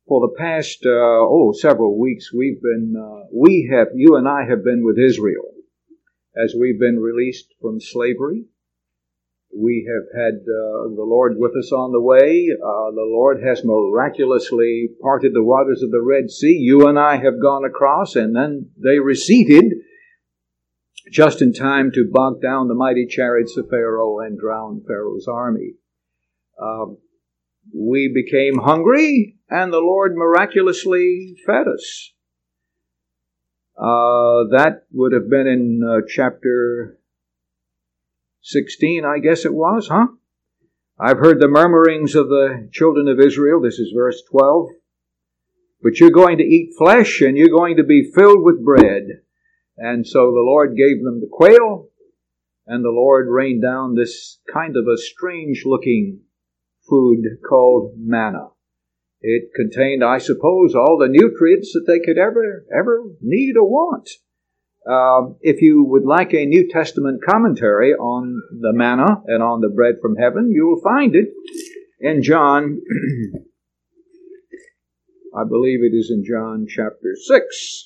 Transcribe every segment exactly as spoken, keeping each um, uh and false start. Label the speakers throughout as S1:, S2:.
S1: For the past, uh, oh, several weeks, we've been, uh, we have, you and I have been with Israel as we've been released from slavery. We have had uh, the Lord with us on the way. Uh, the Lord has miraculously parted the waters of the Red Sea. You and I have gone across, and then they receded just in time to bog down the mighty chariots of Pharaoh and drown Pharaoh's army. Uh, we became hungry, and the Lord miraculously fed us. Uh, that would have been in uh, chapter sixteen, I guess it was, huh? I've heard the murmurings of the children of Israel. This is verse twelve. But you're going to eat flesh, and you're going to be filled with bread. And so the Lord gave them the quail, and the Lord rained down this kind of a strange-looking food called manna. It contained, I suppose, all the nutrients that they could ever, ever need or want. Um, if you would like a New Testament commentary on the manna and on the bread from heaven, you will find it in John, I believe it is in John chapter six.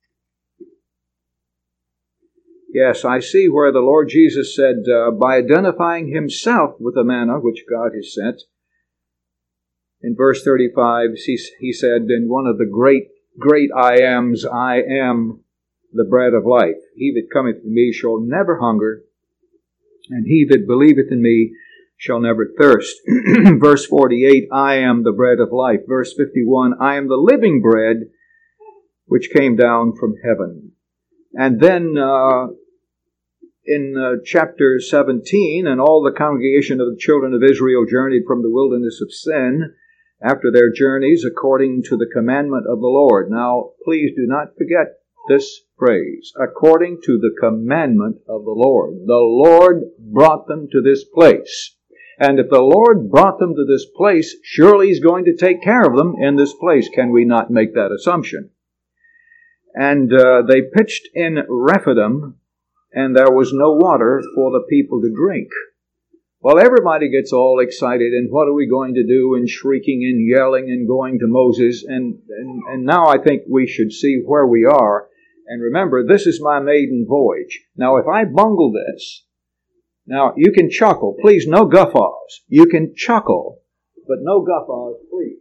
S1: Yes, I see where the Lord Jesus said, uh, by identifying himself with the manna which God has sent, in verse thirty-five, he, he said, in one of the great, great I ams, I am the bread of life. He that cometh to me shall never hunger, and he that believeth in me shall never thirst. Verse forty-eight, I am the bread of life. Verse fifty-one, I am the living bread which came down from heaven. And then uh, in uh, chapter seventeen, and all the congregation of the children of Israel journeyed from the wilderness of sin after their journeys according to the commandment of the Lord. Now, please do not forget this phrase, according to the commandment of the Lord. The Lord brought them to this place. And if the Lord brought them to this place, surely He's going to take care of them in this place. Can we not make that assumption? And uh, they pitched in Rephidim, and there was no water for the people to drink. Well, everybody gets all excited, and what are we going to do, and shrieking and yelling and going to Moses. And, and, and now I think we should see where we are. And remember, this is my maiden voyage. Now, if I bungle this, now you can chuckle. Please, no guffaws. You can chuckle, but no guffaws, please.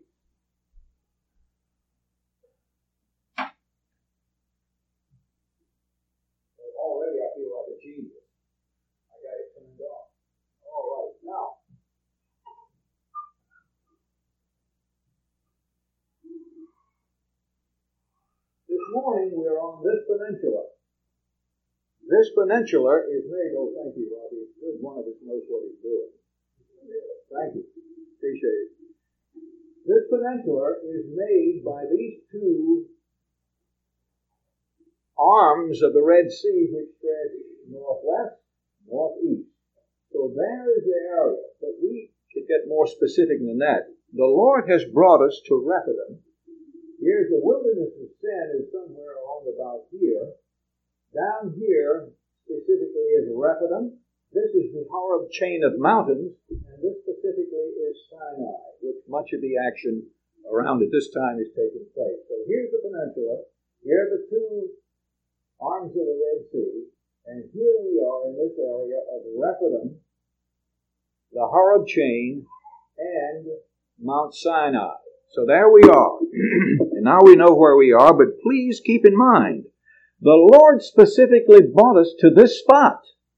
S1: Already I feel like a genius. I got it turned off. All right, now. This morning we're on this peninsula. This peninsula is made, oh thank you, Robbie, it's good one of us knows what he's doing. Thank you, appreciate it. This peninsula is made by these two arms of the Red Sea which stretch northwest, northeast. So there is the area, but we could get more specific than that. The Lord has brought us to Rephidim. Here's the wilderness of sin is somewhere along about here. Down here, specifically, is Rephidim. This is the Horeb chain of mountains, and this specifically is Sinai, which much of the action around at this time is taking place. So here's the peninsula. Here are the two arms of the Red Sea, and here we are in this area of Rephidim, the Horeb chain, and Mount Sinai. So there we are. And now we know where we are, but please keep in mind, the Lord specifically brought us to this spot.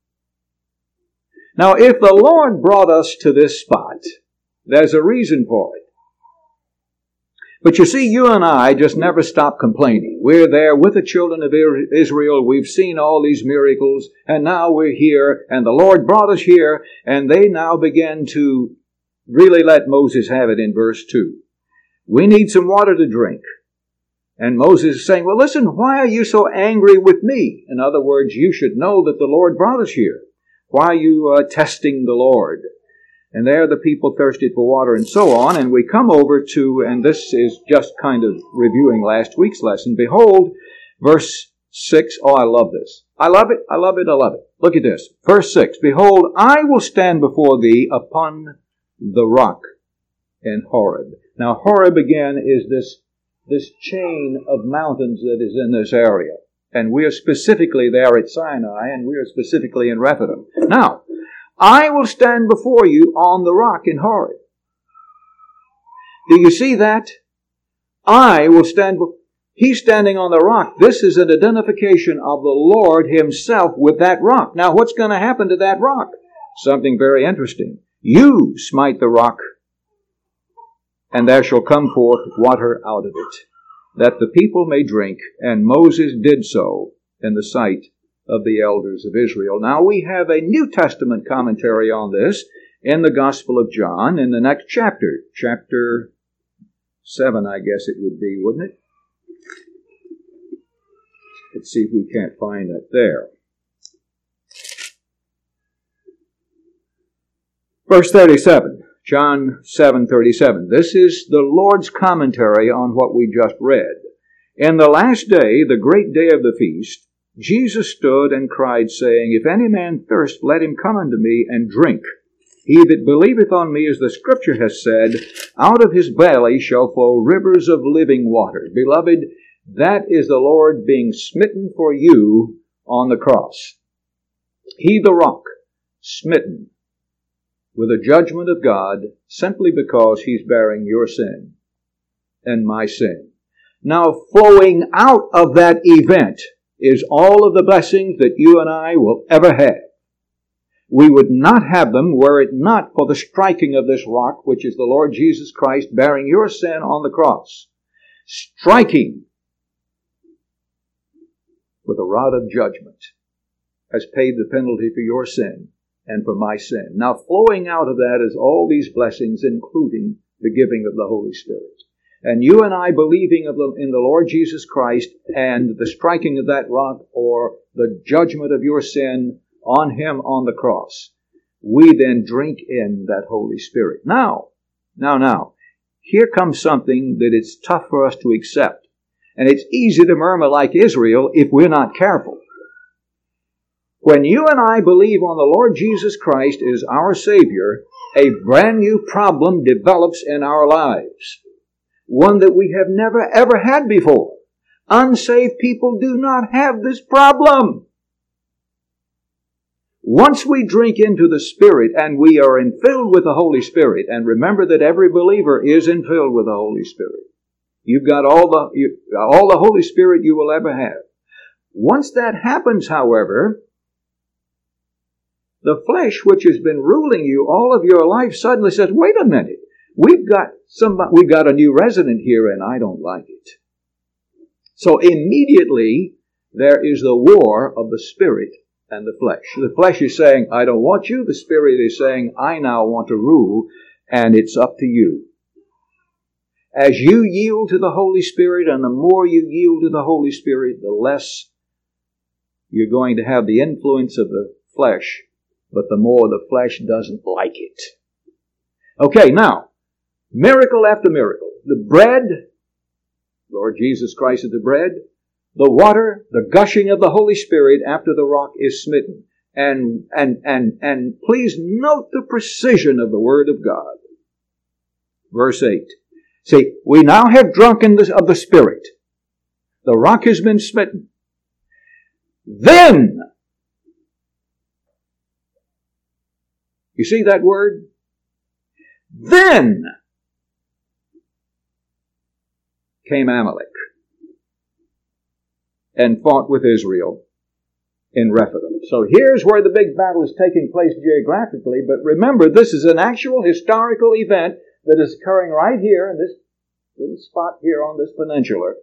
S1: Now, if the Lord brought us to this spot, there's a reason for it. But you see, you and I just never stop complaining. We're there with the children of Israel. We've seen all these miracles, and now we're here, and the Lord brought us here, and they now begin to really let Moses have it in verse two. We need some water to drink. And Moses is saying, well, listen, why are you so angry with me? In other words, you should know that the Lord brought us here. Why are you uh, testing the Lord? And there the people thirsted for water and so on. And we come over to, and this is just kind of reviewing last week's lesson. Behold, verse six. Oh, I love this. I love it. I love it. I love it. Look at this. Verse six. Behold, I will stand before thee upon the rock in Horeb. Now, Horeb again is this, this chain of mountains that is in this area. And we are specifically there at Sinai, and we are specifically in Rephidim. Now, I will stand before you on the rock in Horeb. Do you see that? I will stand before... He's standing on the rock. This is an identification of the Lord Himself with that rock. Now, what's going to happen to that rock? Something very interesting. You smite the rock, and there shall come forth water out of it, that the people may drink. And Moses did so in the sight of the elders of Israel. Now, we have a New Testament commentary on this in the Gospel of John in the next chapter. Chapter seven, I guess it would be, wouldn't it? Let's see if we can't find that there. Verse thirty-seven, John seven thirty-seven. This is the Lord's commentary on what we just read. In the last day, the great day of the feast, Jesus stood and cried, saying, If any man thirst, let him come unto me and drink. He that believeth on me, as the Scripture has said, out of his belly shall flow rivers of living water. Beloved, that is the Lord being smitten for you on the cross. He, the rock, smitten with the judgment of God simply because He's bearing your sin and my sin. Now, flowing out of that event is all of the blessings that you and I will ever have. We would not have them were it not for the striking of this rock, which is the Lord Jesus Christ bearing your sin on the cross. Striking with a rod of judgment has paid the penalty for your sin and for my sin. Now, flowing out of that is all these blessings, including the giving of the Holy Spirit. And you and I believing of the, in the Lord Jesus Christ and the striking of that rock or the judgment of your sin on Him on the cross, we then drink in that Holy Spirit. Now, now, now, here comes something that it's tough for us to accept. And it's easy to murmur like Israel if we're not careful. When you and I believe on the Lord Jesus Christ as our Savior, a brand new problem develops in our lives. One that we have never ever had before. Unsaved people do not have this problem. Once we drink into the Spirit and we are infilled with the Holy Spirit, and remember that every believer is infilled with the Holy Spirit. You've got all the you, all the Holy Spirit you will ever have. Once that happens, however, the flesh which has been ruling you all of your life suddenly says, wait a minute, we've got somebody, we've got a new resident here and I don't like it. So immediately there is the war of the Spirit and the flesh. The flesh is saying, I don't want you. The Spirit is saying, I now want to rule, and it's up to you. As you yield to the Holy Spirit, and the more you yield to the Holy Spirit, the less you're going to have the influence of the flesh, but the more the flesh doesn't like it. Okay, now, miracle after miracle. The bread, Lord Jesus Christ is the bread. The water, the gushing of the Holy Spirit after the rock is smitten. And, and, and, and please note the precision of the Word of God. Verse eight. See, we now have drunken of the Spirit. The rock has been smitten. Then, you see that word? Then came Amalek and fought with Israel in Rephidim. So here's where the big battle is taking place geographically, but remember, this is an actual historical event that is occurring right here in this little spot here on this peninsula.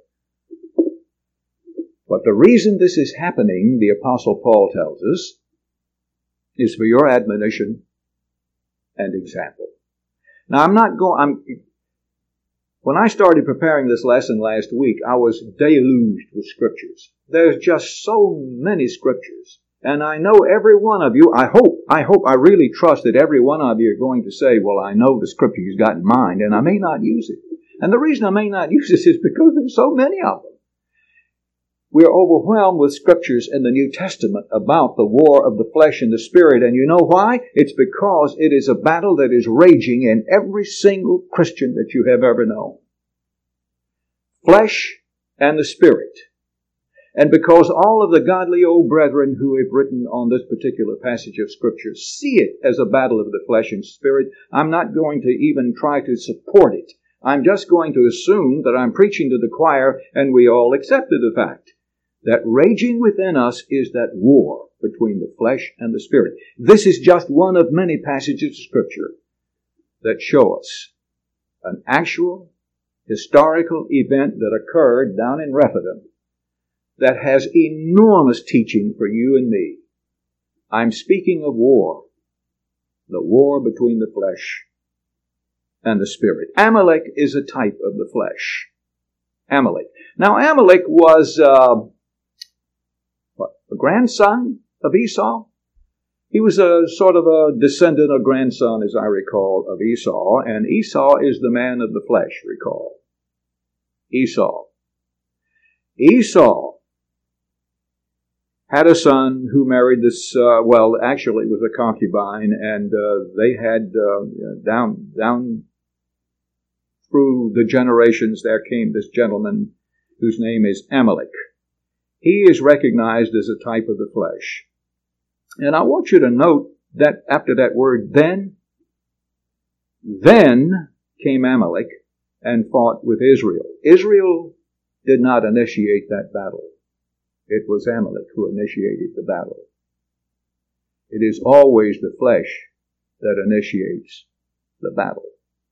S1: But the reason this is happening, the Apostle Paul tells us, is for your admonition and example. Now, I'm not going... I'm, when I started preparing this lesson last week, I was deluged with scriptures. There's just so many scriptures. And I know every one of you, I hope, I hope, I really trust that every one of you are going to say, well, I know the scripture you've got in mind, and I may not use it. And the reason I may not use this is because there's so many of them. We are overwhelmed with scriptures in the New Testament about the war of the flesh and the spirit. And you know why? It's because it is a battle that is raging in every single Christian that you have ever known. Flesh and the spirit. And because all of the godly old brethren who have written on this particular passage of Scripture see it as a battle of the flesh and spirit, I'm not going to even try to support it. I'm just going to assume that I'm preaching to the choir and we all accepted the fact that raging within us is that war between the flesh and the spirit. This is just one of many passages of Scripture that show us an actual historical event that occurred down in Rephidim that has enormous teaching for you and me. I'm speaking of war, the war between the flesh and the spirit. Amalek is a type of the flesh. Amalek. Now, Amalek was uh, what, a grandson of Esau. He was a sort of a descendant or grandson, as I recall, of Esau, and Esau is the man of the flesh, recall. Esau. Esau had a son who married this, uh, well, actually it was a concubine, and uh, they had, uh, down down through the generations, there came this gentleman whose name is Amalek. He is recognized as a type of the flesh. And I want you to note that after that word, then, then came Amalek and fought with Israel. Israel did not initiate that battle. It was Amalek who initiated the battle. It is always the flesh that initiates the battle.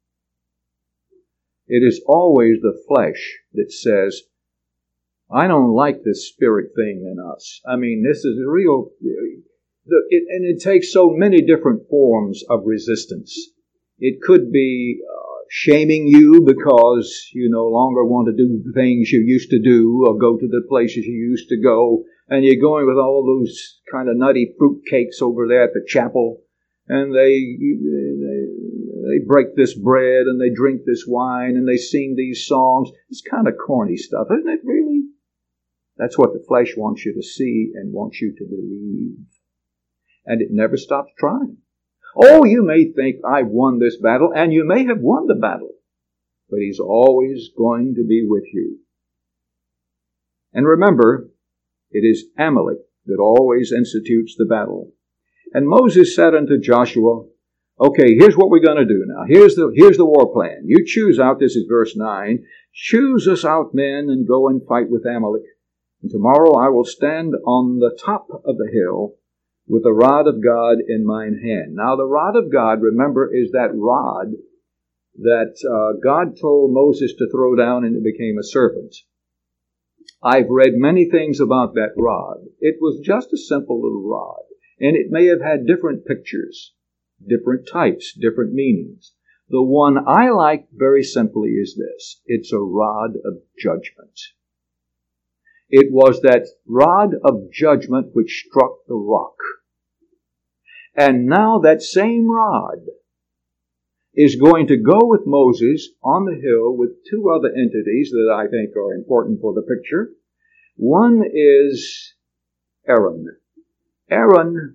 S1: It is always the flesh that says, I don't like this spirit thing in us. I mean, this is a real, it, and it takes so many different forms of resistance. It could be uh, shaming you because you no longer want to do the things you used to do or go to the places you used to go, and you're going with all those kind of nutty fruit cakes over there at the chapel, and they, they they break this bread and they drink this wine and they sing these songs. It's kind of corny stuff, isn't it, really? That's what the flesh wants you to see and wants you to believe. And it never stops trying. Oh, you may think I've won this battle, and you may have won the battle, but he's always going to be with you. And remember, it is Amalek that always institutes the battle. And Moses said unto Joshua, okay, here's what we're going to do now. Here's the, here's the war plan. You choose out, this is verse nine, choose us out men and go and fight with Amalek. And tomorrow I will stand on the top of the hill with the rod of God in mine hand. Now the rod of God, remember, is that rod that uh, God told Moses to throw down and it became a serpent. I've read many things about that rod. It was just a simple little rod, and it may have had different pictures, different types, different meanings. The one I like very simply is this. It's a rod of judgment. It was that rod of judgment which struck the rock. And now that same rod is going to go with Moses on the hill with two other entities that I think are important for the picture. One is Aaron. Aaron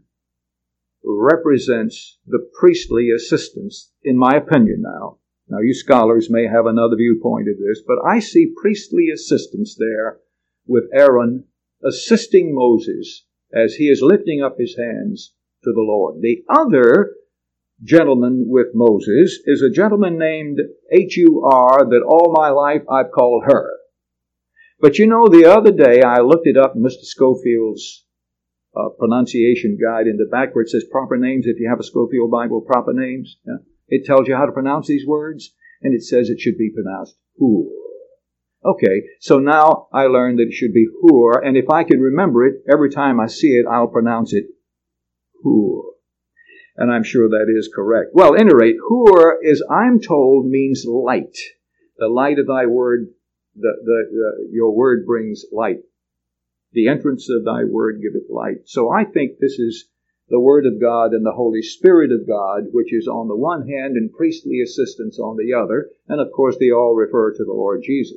S1: represents the priestly assistants, in my opinion now. Now, you scholars may have another viewpoint of this, but I see priestly assistants there with Aaron assisting Moses as he is lifting up his hands to the Lord. The other gentleman with Moses is a gentleman named H U R that all my life I've called her. But you know, the other day I looked it up in Mister Scofield's uh, pronunciation guide. In the back where it says proper names, if you have a Scofield Bible, proper names, yeah, it tells you how to pronounce these words, and it says it should be pronounced Hur. Okay, so now I learned that it should be Hur, and if I can remember it, every time I see it, I'll pronounce it Hur. And I'm sure that is correct. Well, at any rate, Hur is, I'm told, means light. The light of thy word, the, the, the, your word brings light. The entrance of thy word giveth light. So I think this is the Word of God and the Holy Spirit of God, which is on the one hand and priestly assistance on the other. And of course, they all refer to the Lord Jesus.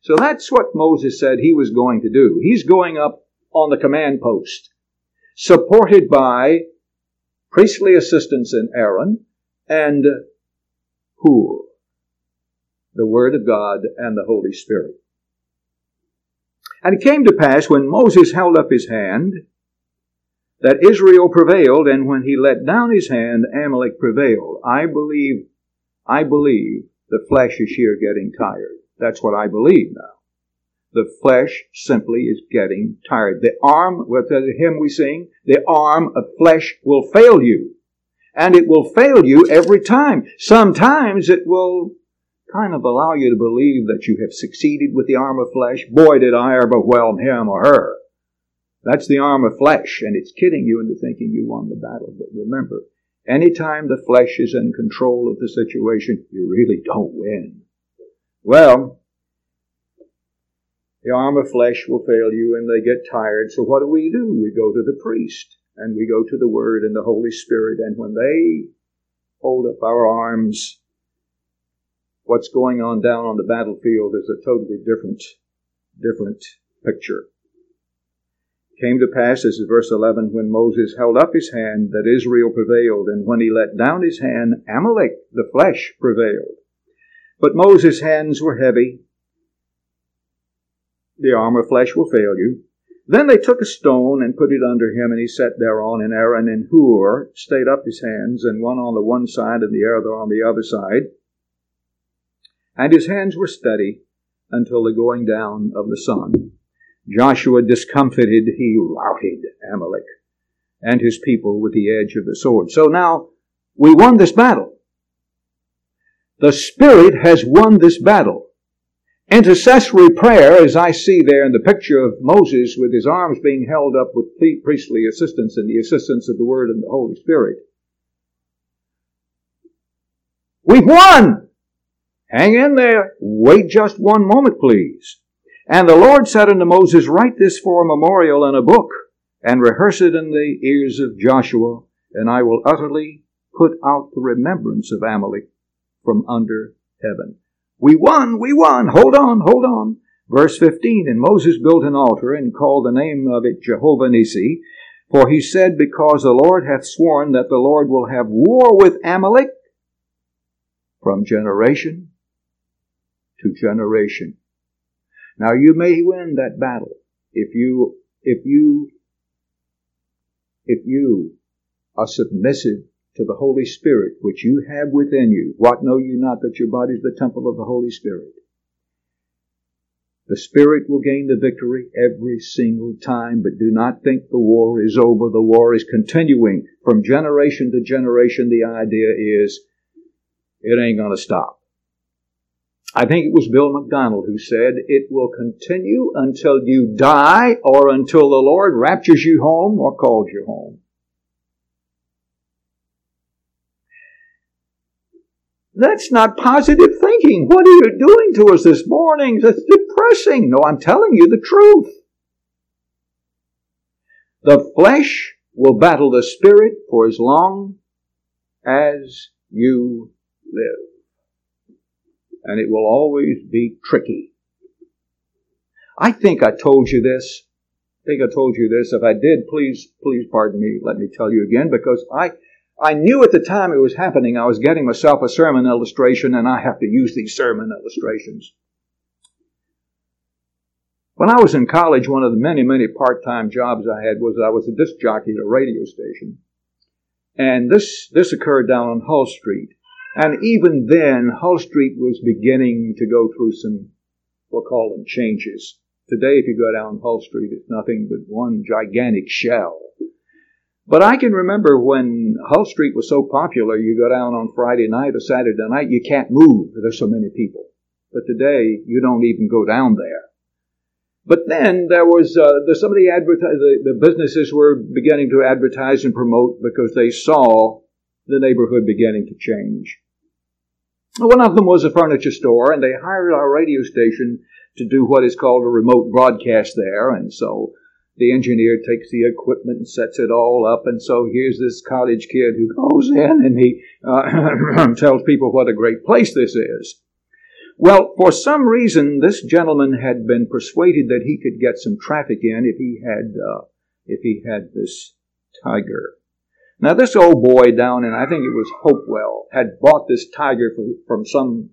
S1: So that's what Moses said he was going to do. He's going up on the command post, supported by priestly assistants in Aaron and Hur, the Word of God and the Holy Spirit. And it came to pass when Moses held up his hand that Israel prevailed, and when he let down his hand, Amalek prevailed. I believe, I believe the flesh is here getting tired. That's what I believe now. The flesh simply is getting tired. The arm, with the hymn we sing, the arm of flesh will fail you. And it will fail you every time. Sometimes it will kind of allow you to believe that you have succeeded with the arm of flesh. Boy, did I overwhelm him or her. That's the arm of flesh, and it's kidding you into thinking you won the battle. But remember, anytime the flesh is in control of the situation, you really don't win. Well, the arm of flesh will fail you and they get tired. So what do we do? We go to the priest and we go to the Word and the Holy Spirit. And when they hold up our arms, what's going on down on the battlefield is a totally different, different picture. It came to pass, this is verse eleven, when Moses held up his hand that Israel prevailed. And when he let down his hand, Amalek, the flesh, prevailed. But Moses' hands were heavy. The arm of flesh will fail you. Then they took a stone and put it under him, and he sat thereon. And Aaron and Hur stayed up his hands, and one on the one side and the other on the other side. And his hands were steady until the going down of the sun. Joshua, discomfited, he routed Amalek and his people with the edge of the sword. So now, we won this battle. The Spirit has won this battle. Intercessory prayer, as I see there in the picture of Moses with his arms being held up with priestly assistance and the assistance of the Word and the Holy Spirit. We've won! Hang in there. Wait just one moment, please. And the Lord said unto Moses, write this for a memorial in a book, and rehearse it in the ears of Joshua, and I will utterly put out the remembrance of Amalek from under heaven. We won, we won. Hold on, hold on. Verse fifteen, and Moses built an altar and called the name of it Jehovah Nissi, for he said, because the Lord hath sworn that the Lord will have war with Amalek from generation to generation. Now you may win that battle if you, if you, if you are submissive to the Holy Spirit, which you have within you. What know you not that your body is the temple of the Holy Spirit? The Spirit will gain the victory every single time, but do not think the war is over. The war is continuing from generation to generation. The idea is it ain't going to stop. I think it was Bill McDonald who said it will continue until you die or until the Lord raptures you home or calls you home. That's not positive thinking. What are you doing to us this morning? That's depressing. No, I'm telling you the truth. The flesh will battle the Spirit for as long as you live. And it will always be tricky. I think I told you this. I think I told you this. If I did, please, please pardon me. Let me tell you again, because I... I knew at the time it was happening, I was getting myself a sermon illustration, and I have to use these sermon illustrations. When I was in college, one of the many, many part-time jobs I had was I was a disc jockey at a radio station. And this, this occurred down on Hull Street. And even then, Hull Street was beginning to go through some, we'll call them changes. Today, if you go down Hull Street, it's nothing but one gigantic shell. But I can remember when Hull Street was so popular, you go down on Friday night or Saturday night, you can't move. There's so many people. But today, you don't even go down there. But then there was, uh, the, some of the, adverti- the, the businesses were beginning to advertise and promote because they saw the neighborhood beginning to change. One of them was a furniture store, and they hired our radio station to do what is called a remote broadcast there, and so the engineer takes the equipment and sets it all up, and so here's this college kid who goes in and he uh, tells people what a great place this is. Well, for some reason, this gentleman had been persuaded that he could get some traffic in if he had uh, if he had this tiger. Now, this old boy down in, I think it was Hopewell, had bought this tiger from, from some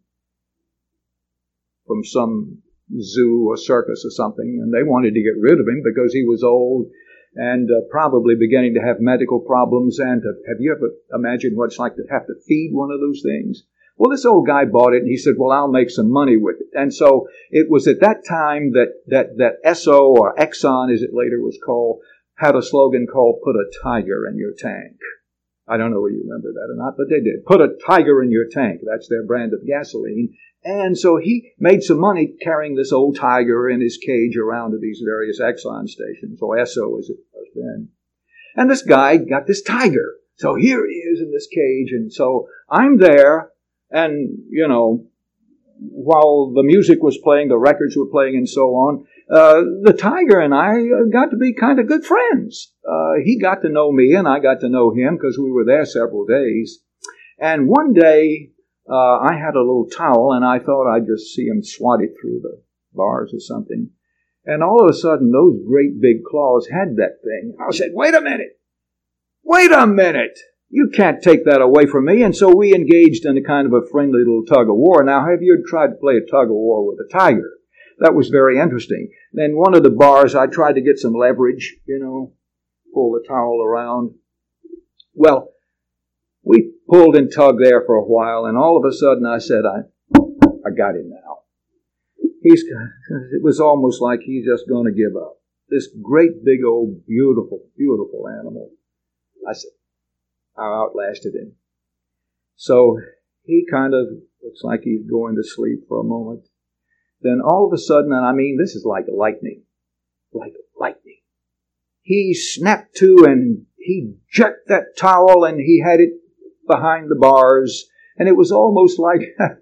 S1: from some zoo or circus or something, and they wanted to get rid of him because he was old and uh, probably beginning to have medical problems. And uh, have you ever imagined what it's like to have to feed one of those things? Well, this old guy bought it, and he said, well, I'll make some money with it. And so it was at that time that that, that Esso, or Exxon as it later was called, had a slogan called, put a tiger in your tank. I don't know whether you remember that or not, but they did. Put a tiger in your tank. That's their brand of gasoline. And so he made some money carrying this old tiger in his cage around to these various Exxon stations, or Esso as it was then. And this guy got this tiger. So here he is in this cage, and so I'm there, and, you know, while the music was playing, the records were playing, and so on, uh, the tiger and I got to be kind of good friends. Uh, he got to know me, and I got to know him because we were there several days. And one day, uh, I had a little towel, and I thought I'd just see him swat it through the bars or something. And all of a sudden, those great big claws had that thing. I said, wait a minute! Wait a minute! You can't take that away from me. And so we engaged in a kind of a friendly little tug of war. Now, have you tried to play a tug of war with a tiger? That was very interesting. Then one of the bars, I tried to get some leverage, you know, pull the towel around. Well, we pulled and tugged there for a while, and all of a sudden I said, I I got him now. He's, it was almost like he's just going to give up. This great big old beautiful, beautiful animal. I said, I outlasted him. So he kind of looks like he's going to sleep for a moment. Then all of a sudden, and I mean, this is like lightning, like lightning. He snapped to and he jerked that towel and he had it behind the bars. And it was almost like,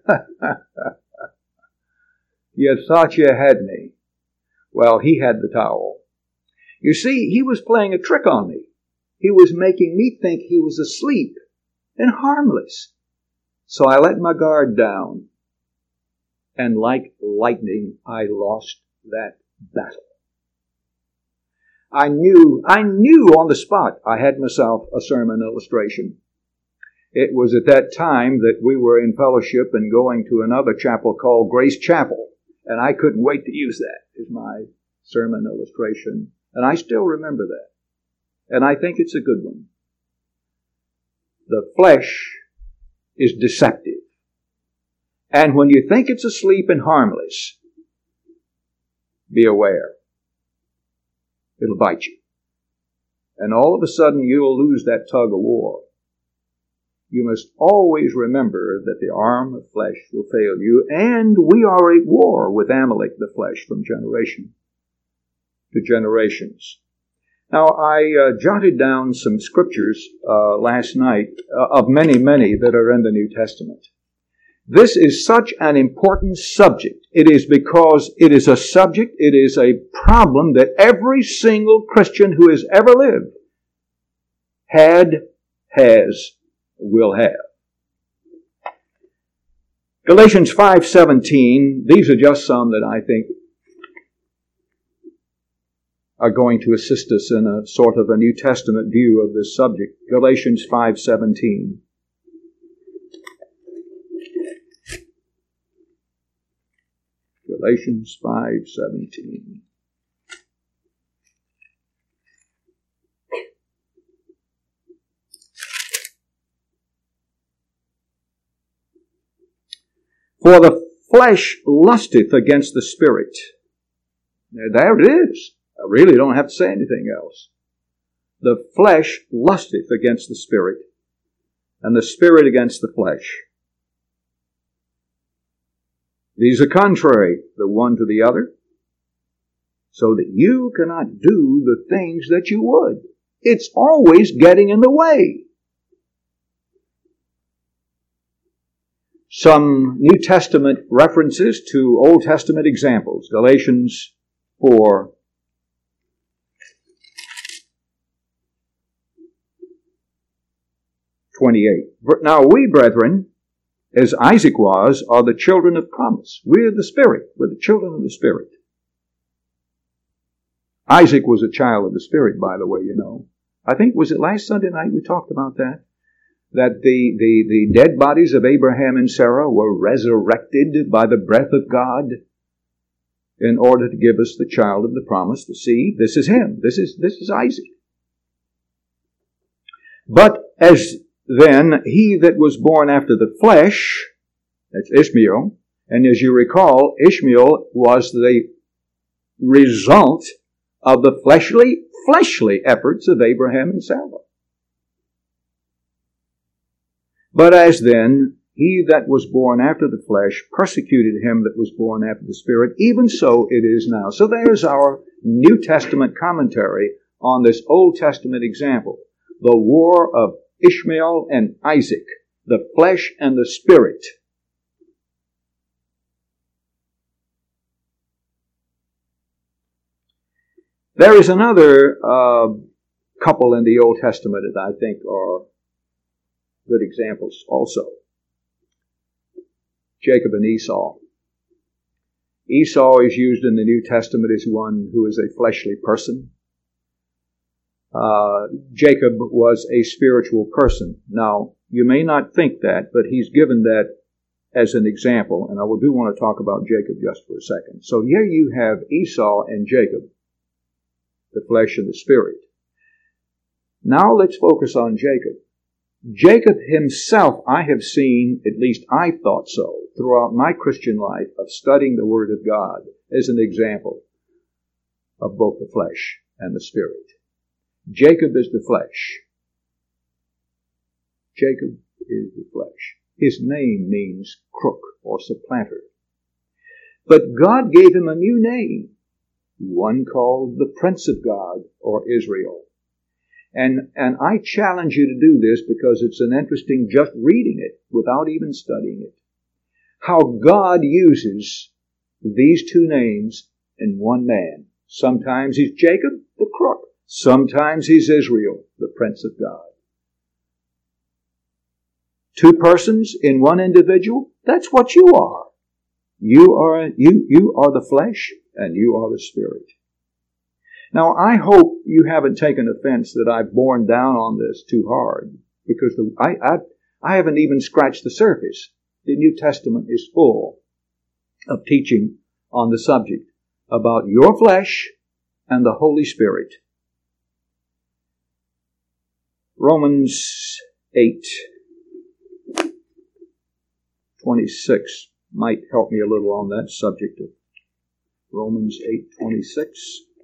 S1: you thought you had me. Well, he had the towel. You see, he was playing a trick on me. He was making me think he was asleep and harmless. So I let my guard down. And like lightning, I lost that battle. I knew, I knew on the spot I had myself a sermon illustration. It was at that time that we were in fellowship and going to another chapel called Grace Chapel. And I couldn't wait to use that as my sermon illustration. And I still remember that. And I think it's a good one. The flesh is deceptive. And when you think it's asleep and harmless, be aware. It'll bite you. And all of a sudden you'll lose that tug of war. You must always remember that the arm of flesh will fail you, and we are at war with Amalek the flesh from generation to generations. Now, I uh, jotted down some scriptures uh, last night uh, of many, many that are in the New Testament. This is such an important subject. It is because it is a subject, it is a problem that every single Christian who has ever lived had, has, will have. Galatians five seventeen, these are just some that I think are going to assist us in a sort of a New Testament view of this subject. Galatians five seventeen. Galatians five seventeen. For the flesh lusteth against the spirit. Now, there it is. I really don't have to say anything else. The flesh lusteth against the spirit, and the spirit against the flesh. These are contrary, the one to the other, so that you cannot do the things that you would. It's always getting in the way. Some New Testament references to Old Testament examples. Galatians four. twenty-eight. Now we, brethren, as Isaac was, are the children of promise. We're the Spirit. We're the children of the Spirit. Isaac was a child of the Spirit, by the way, you know. I think, was it last Sunday night we talked about that? That the, the, the dead bodies of Abraham and Sarah were resurrected by the breath of God in order to give us the child of the promise, the seed. This is him. This is, this is Isaac. But as then he that was born after the flesh, that's Ishmael, and as you recall, Ishmael was the result of the fleshly, fleshly efforts of Abraham and Sarah. But as then he that was born after the flesh persecuted him that was born after the Spirit, even so it is now. So there's our New Testament commentary on this Old Testament example. The war of Ishmael and Isaac, the flesh and the Spirit. There is another uh, couple in the Old Testament that I think are good examples also. Jacob and Esau. Esau is used in the New Testament as one who is a fleshly person. Uh, Jacob was a spiritual person. Now, you may not think that, but he's given that as an example, and I do want to talk about Jacob just for a second. So here you have Esau and Jacob, the flesh and the spirit. Now let's focus on Jacob. Jacob himself, I have seen, at least I thought so, throughout my Christian life of studying the Word of God as an example of both the flesh and the spirit. Jacob is the flesh. Jacob is the flesh. His name means crook or supplanter. But God gave him a new name, one called the Prince of God or Israel. And, and I challenge you to do this because it's an interesting just reading it without even studying it. How God uses these two names in one man. Sometimes he's Jacob, the crook. Sometimes he's Israel, the Prince of God. Two persons in one individual, that's what you are. You are, you, you are the flesh and you are the spirit. Now, I hope you haven't taken offense that I've borne down on this too hard, because the, I, I, I haven't even scratched the surface. The New Testament is full of teaching on the subject about your flesh and the Holy Spirit. Romans eight twenty-six might help me a little on that subject of Romans eight twenty-six.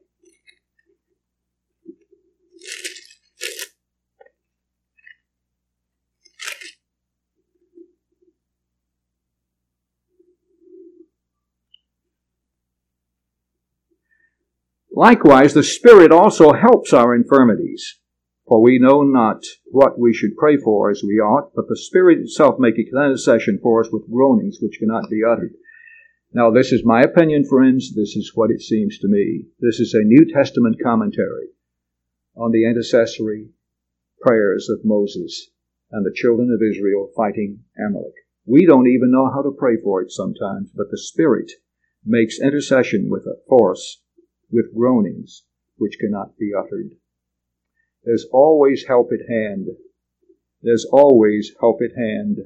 S1: Likewise, the Spirit also helps our infirmities. For we know not what we should pray for as we ought, but the Spirit itself maketh intercession for us with groanings which cannot be uttered. Now, this is my opinion, friends. This is what it seems to me. This is a New Testament commentary on the intercessory prayers of Moses and the children of Israel fighting Amalek. We don't even know how to pray for it sometimes, but the Spirit makes intercession with it for us with groanings which cannot be uttered. There's always help at hand. There's always help at hand.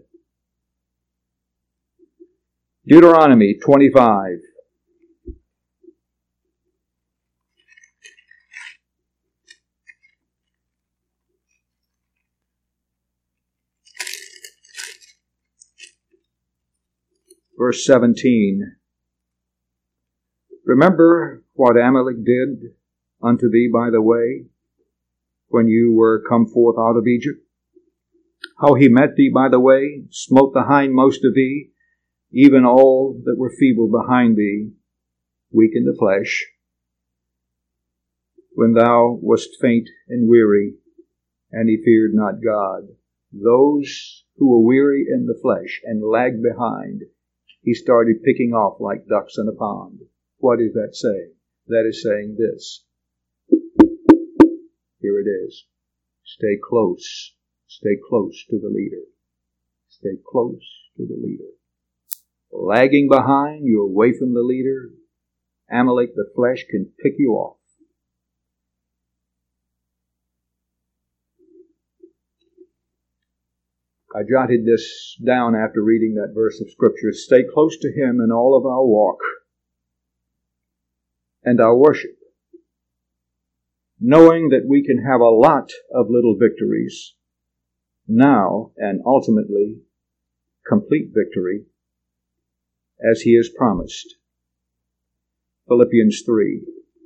S1: Deuteronomy twenty-five. Verse seventeen. Remember what Amalek did unto thee by the way, when you were come forth out of Egypt? How he met thee by the way, smote the hindmost of thee, even all that were feeble behind thee, weak in the flesh, when thou wast faint and weary, and he feared not God. Those who were weary in the flesh and lagged behind, he started picking off like ducks in a pond. What is that saying? That is saying this. Here it is. Stay close. Stay close to the leader. Stay close to the leader. Lagging behind, you're away from the leader, Amalek, the flesh, can pick you off. I jotted this down after reading that verse of Scripture. Stay close to Him in all of our walk and our worship, knowing that we can have a lot of little victories now and ultimately complete victory as He has promised. Philippians three.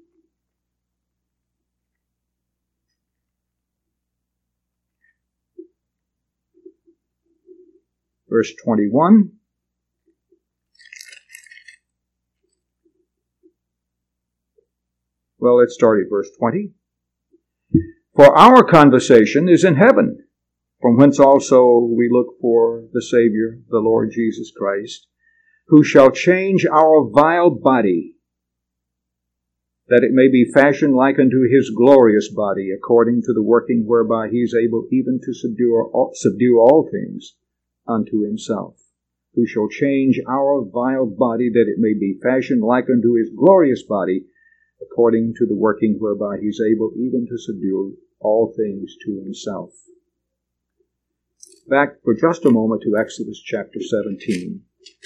S1: Verse twenty-one. Well, let's start at verse twenty. For our conversation is in heaven, from whence also we look for the Savior, the Lord Jesus Christ, who shall change our vile body, that it may be fashioned like unto His glorious body, according to the working whereby He is able even to subdue all, subdue all things unto Himself, who shall change our vile body, that it may be fashioned like unto His glorious body, according to the working whereby He is able even to subdue all things to Himself. Back for just a moment to Exodus chapter seventeen.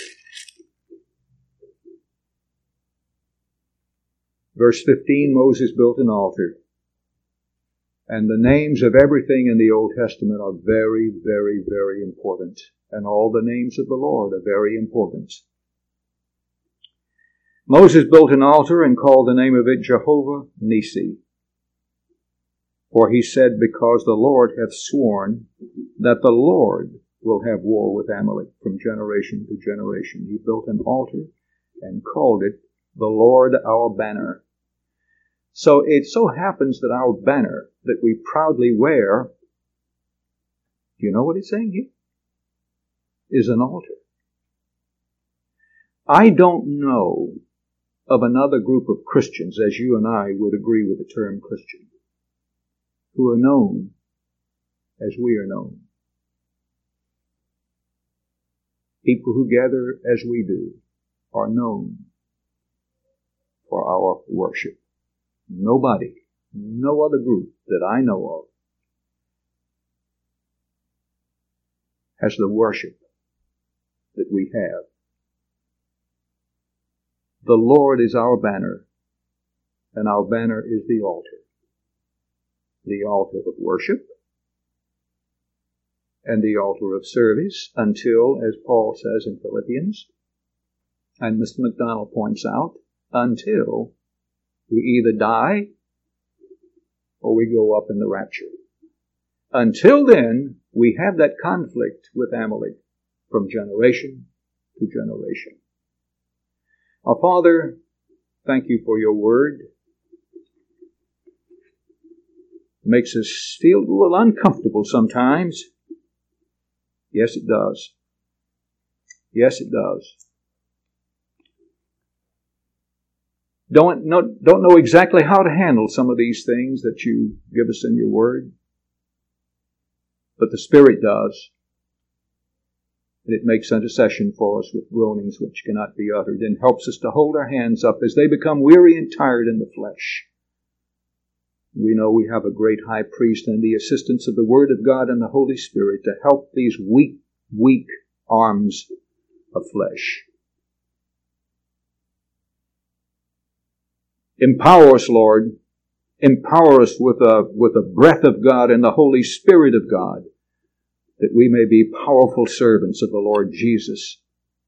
S1: Verse fifteen, Moses built an altar. And the names of everything in the Old Testament are very, very, very important. And all the names of the Lord are very important. Moses built an altar and called the name of it Jehovah Nissi. For he said, because the Lord hath sworn that the Lord will have war with Amalek from generation to generation. He built an altar and called it the Lord our banner. So it so happens that our banner that we proudly wear, do you know what it's saying here? Is an altar. I don't know of another group of Christians, as you and I would agree with the term Christian, who are known as we are known. People who gather as we do are known for our worship. Nobody, no other group that I know of has the worship that we have. The Lord is our banner, and our banner is the altar. The altar of worship and the altar of service until, as Paul says in Philippians, and Mister McDonald points out, until we either die or we go up in the rapture. Until then, we have that conflict with Amalek from generation to generation. Our Father, thank you for your word. It makes us feel a little uncomfortable sometimes. Yes, it does. Yes, it does. Don't know, don't know exactly how to handle some of these things that you give us in your word. But the Spirit does. And it makes intercession for us with groanings which cannot be uttered, and helps us to hold our hands up as they become weary and tired in the flesh. We know we have a great high priest and the assistance of the Word of God and the Holy Spirit to help these weak, weak arms of flesh. Empower us, Lord. Empower us with a, with the breath of God and the Holy Spirit of God, that we may be powerful servants of the Lord Jesus.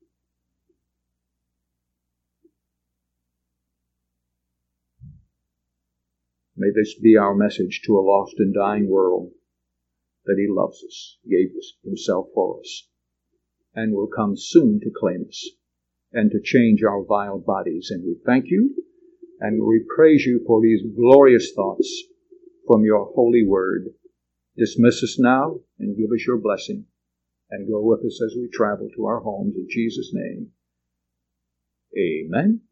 S1: May this be our message to a lost and dying world, that He loves us, gave us Himself for us, and will come soon to claim us and to change our vile bodies. And we thank you and we praise you for these glorious thoughts from your holy word. Dismiss us now and give us your blessing, and go with us as we travel to our homes in Jesus' name. Amen.